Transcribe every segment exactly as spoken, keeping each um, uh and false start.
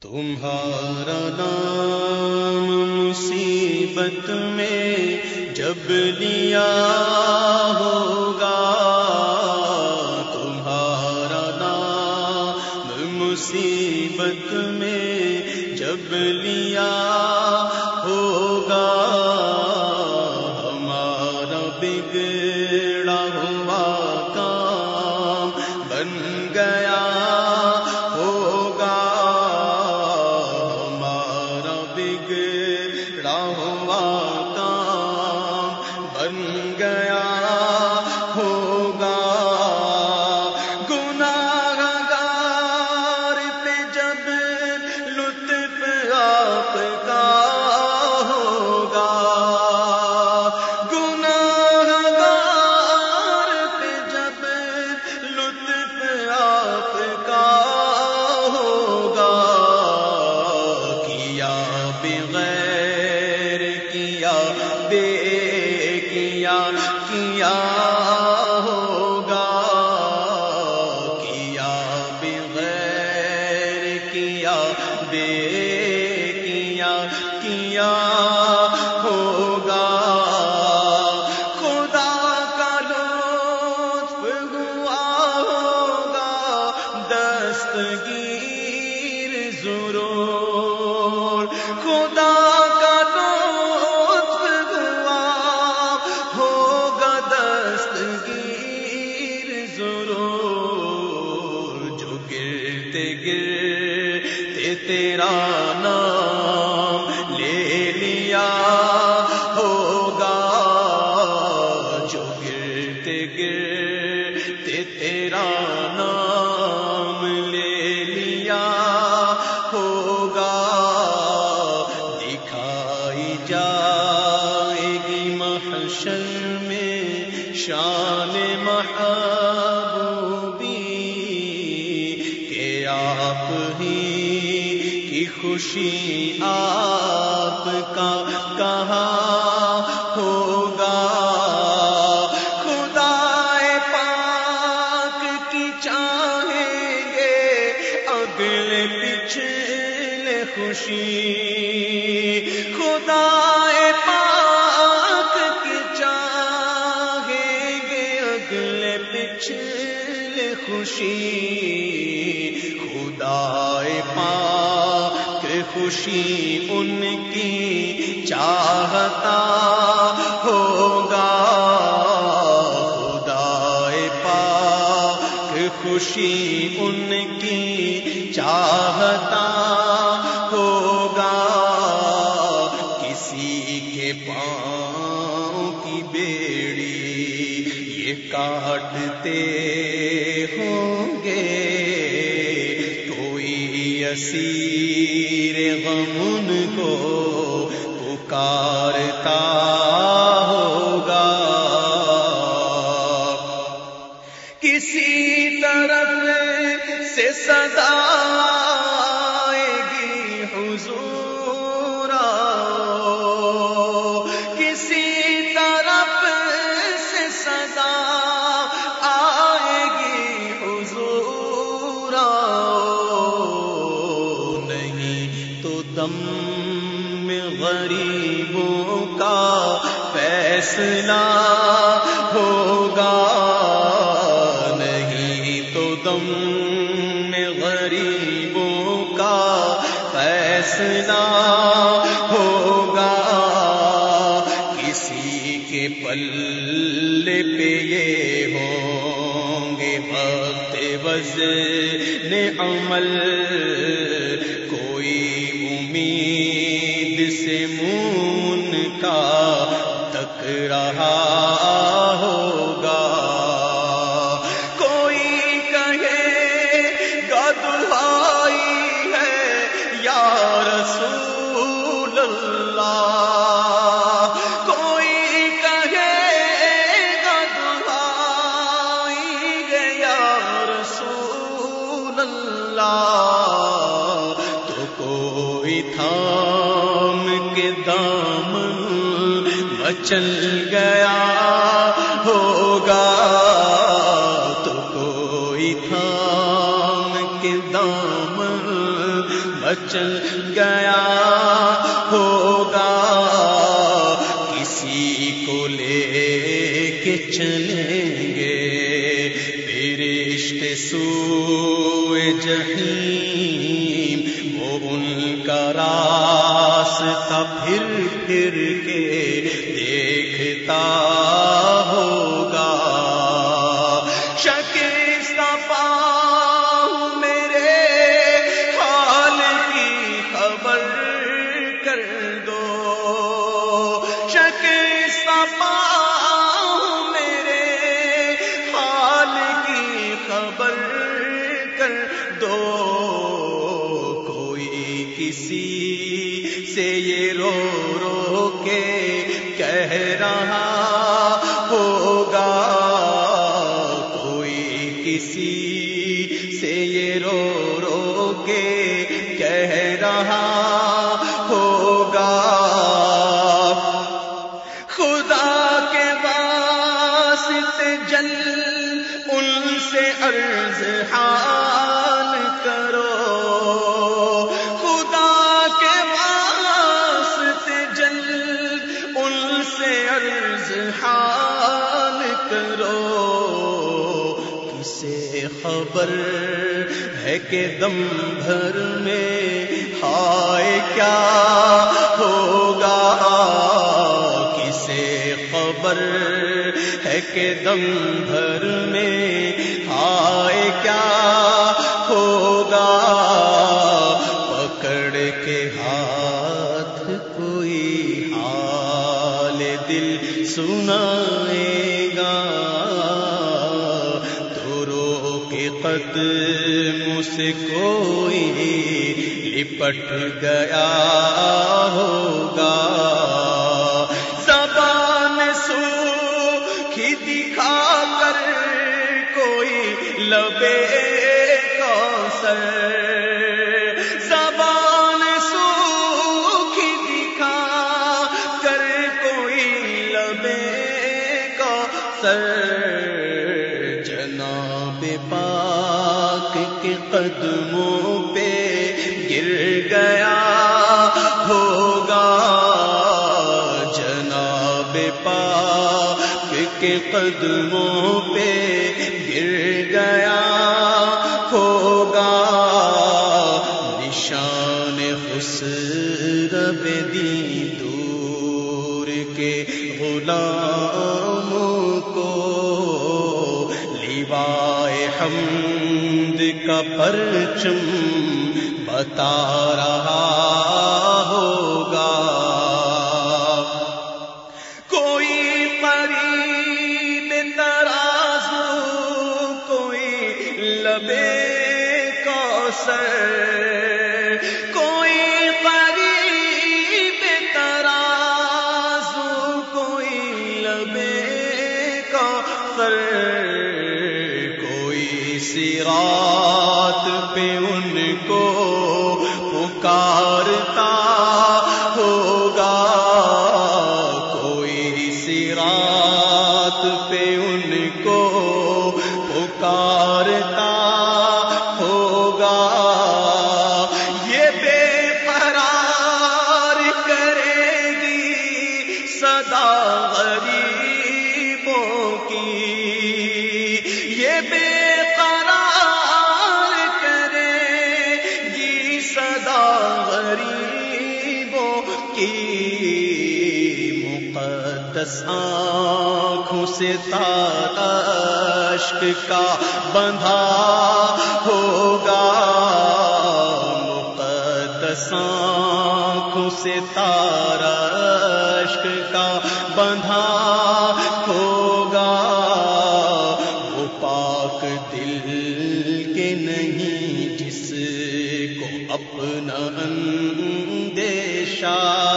تمہارا نام مصیبت میں جب لیا ہوگا، تمہارا نام مصیبت میں جب لیا ہوگا، ہمارا بگڑا ہوا کام بن گیا ہوگا، ہمارا بگڑا ہوا کام بن گیا ہوگا، گناہ گار پہ جب لطف آپ کا ہوگا، گناہ گار پہ جب لطف آپ کا ہوگا، کیا بغیر کیا بے کیا کیا ہوگا، کیا بغیر کیا بے کیا کیا ہوگا، خدا کا لطف ہوا ہوگا دستگیر ضرور، خدا کا لطف ہوا ہوگا دستگیر ضرور، جو گرتے گرتے تیرا نام لے لیا ہوگا، جو گرتے گرتے تیرا نام لے لیا ہوگا، دکھائی جائے گی محشر میں شان محبوبی، کہ آپ ہی کی خوشی آپ کا کہاں ہوگا، خدا پاک کی چاہیں گے اگلے پچھلے خوشی، خدا پاک کی چاہیں گے اگلے پچھلے خوشی، خدا پاک خوشی ان کی چاہتا ہوگا، خدا پاک خوشی ان کی چاہتا ہوگا، کسی کے پاؤں کی بیڑی یہ کاٹتے ہوں گے، کوئی اسیر غم ان کو پکارتا ہوگا، کسی طرف سے صدا آئے گی حضور آؤ، کسی طرف سے صدا آئے گی حضور آؤ، نہیں تو دم میں غریبوں کا فیصلہ ہوگا، دم میں غریبوں کا فیصلہ ہوگا، کسی کے پلے پہ یہ ہوں گے وقت وزن عمل، کوئی امید سے منہ کا تک رہا ہوگا، رسول اللہ، کوئی کہے گا دعائی ہے یا رسول اللہ، تو کوئی تھام کے دامن مچل گیا ہوگا، تو کوئی تھام کے دامن مچل گیا ہوگا، کسی کو لے کے چلیں گے فرشتے سوئے جحیم، وہ ان کا راستہ پھر پھر کے دیکھتا ہوگا۔ شکستہ پاؤں میرے حال کی خبر کر دو، شکستہ پاؤں میرے حال کی خبر کر دو، کوئی کسی سے یہ رو رو کے کہہ رہا ہوگا، کوئی کسی سے یہ رو رو کے کہہ رہا ہوگا۔ خدا کے واسطے جل ان سے عرض حال کرو، خدا کے واسطے جل ان سے عرض حال کرو، کسے خبر ہے کہ دم بھر میں ہائے کیا ہوگا، کسے خبر ہے کہ دم بھر میں ہائے کیا ہوگا، پکڑ کے ہاتھ کوئی حال دل سنائے گا، تو رو کے قدم سے کوئی لپٹ گیا ہوگا، زبان سوکھی دکھا کر کوئی لبے کوثر، زبان سوکھی دکھا کر کوئی لبے کوثر، جناب پاک کے قدموں پہ گر گیا ہوگا، جناب پاک کے قدموں پہ گر گیا ہوگا، نشان خسرو دی دور کے غلاموں کو، لیوائے حمد کا پرچم بتا رہا ہوگا، کوئی قریب ترازو کوئی لبے کوثر، کوئی قریب ترازو کوئی لبے کوثر، کوئی صراط پہ ان کو پکارتا ہوگا، کوئی صراط پہ ان کو پکارتا ہوگا، یہ بے قرار کرے گی صدا غریبوں کی، یہ بے قرار کرے گی صدا غریبوں کی، مقدس آنکھوں سے تارا اشک کا بندھا ہوگا، مقدس آنکھوں سے تارا اشک کا بندھا ہوگا، وہ پاک دل کے نہیں جس کو اپنا اندیشہ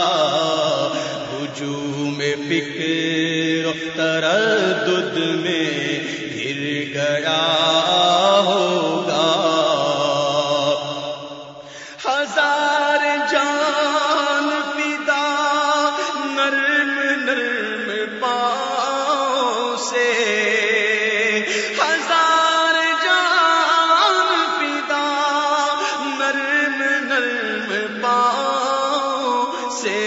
ہجوم فکر و تردد میں گر گیا ہوگا، ہزار جان فدا نرم نرم پاؤں سے، ہزار جان فدا نرم نرم پاؤں سے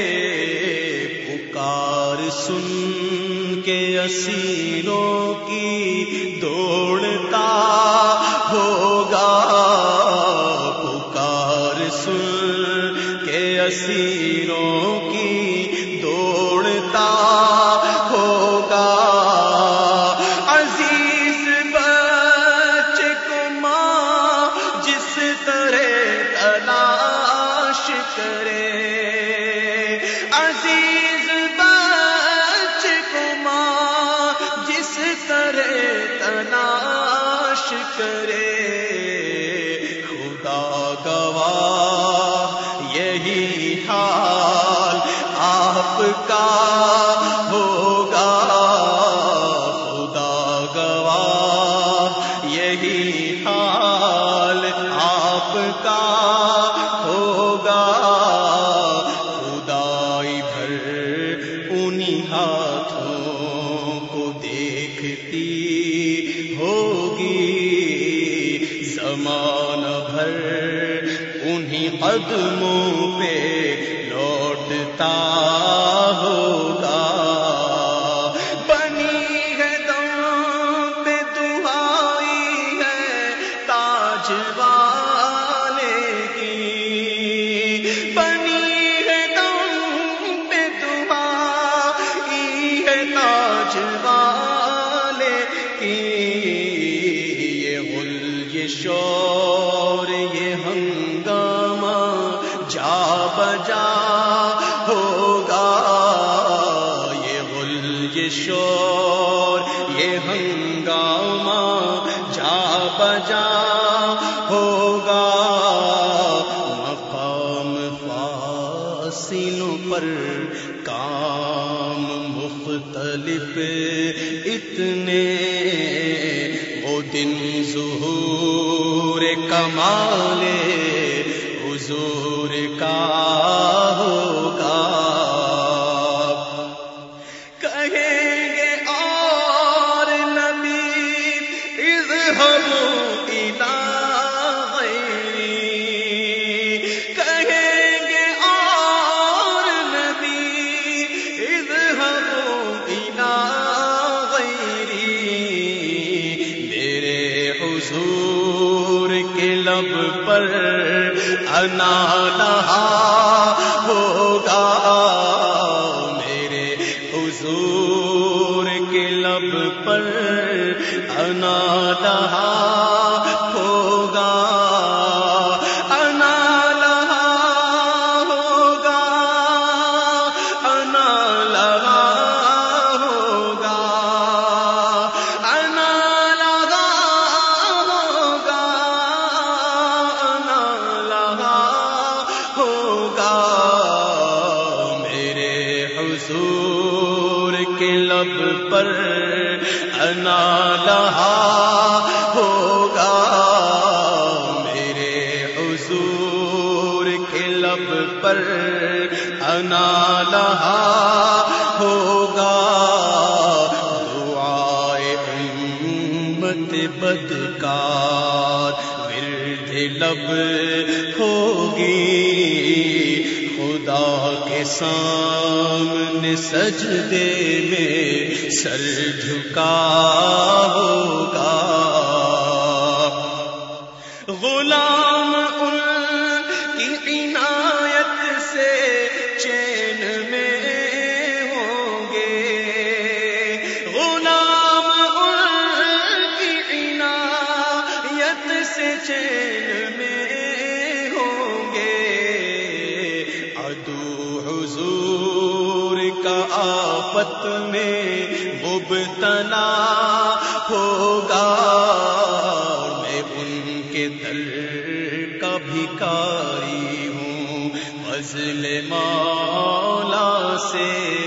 پکار سن کے اسیروں کی دوڑتا ہوگا، پکار سن کے اسیروں کی دوڑتا ہوگا، عزیز بچے کو ماں جس طرح تلاش کرے، عزیز بچے کو ماں جس طرح تلاش کرے، خدا گواہ یہی حال آپ کا ہوگا، خدا گواہ یہی حال آپ کا ہوگا، خدائی بھر انہی ہاتھوں کو دیکھتی ہوگی، زمانہ بھر انہی قدموں پہ لوٹتا ہوگا، بنی ہے دم پہ دعائی ہے تاج والے کی، بنی ہے دم پہ دعائی ہے تاج والے کی، یہ غل یہ شور یہ ہنگامہ جا بجا ہوگا، یہ غل یہ شور یہ ہنگامہ جا بجا ہوگا، مقام فاصلوں پر کام مختلف اتنے، وہ دن ظہور کمال حضور کا ہوگا، کہیں گے اور نبی اذهبوا الی غیری، کہیں گے اور نبی اذهبوا الی غیری، میرے حضور کے لب پر انا لہا ہوگا، میرے حضور کے لب پر انا لہا ہوگا، انا لہا ہوگا، انا لہا ہوگا، انا لہا ہوگا، انا لہا ہوگا، میرے حضور کے لب پر انا لہا ہوگا، میرے حضور کے لب پر انا لہا ہوگا، دعائے امت بدکار ورد لب ہوگی، خدا کے سامنے سجدے میں سر جھکا ہوگا، غلام ان کی عنایت سے چین میں ہوں گے، غلام ان کی عنایت سے چین میں ہوں گے، عدو حضور کا آفت میں مبتلا ہوگا، میں ان کے در کا بھکاری ہوں فضل مولا سے،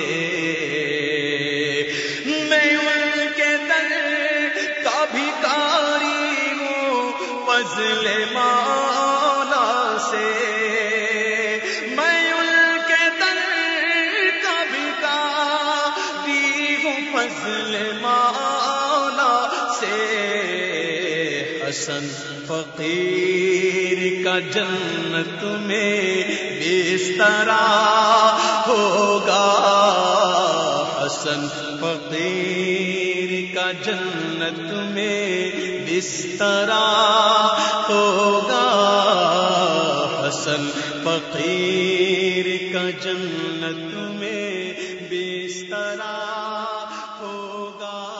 میں ان کے در کا بھکاری ہوں فضل مولا سے، میں ان کے در کا بھکاری ہوں فضل مولا سے، حسن فقیر کا جنت میں بسترا ہوگا، حسن فقیر کا جنت میں بسترا ہوگا، حسن فقیر کا جنت میں بسترا ہوگا۔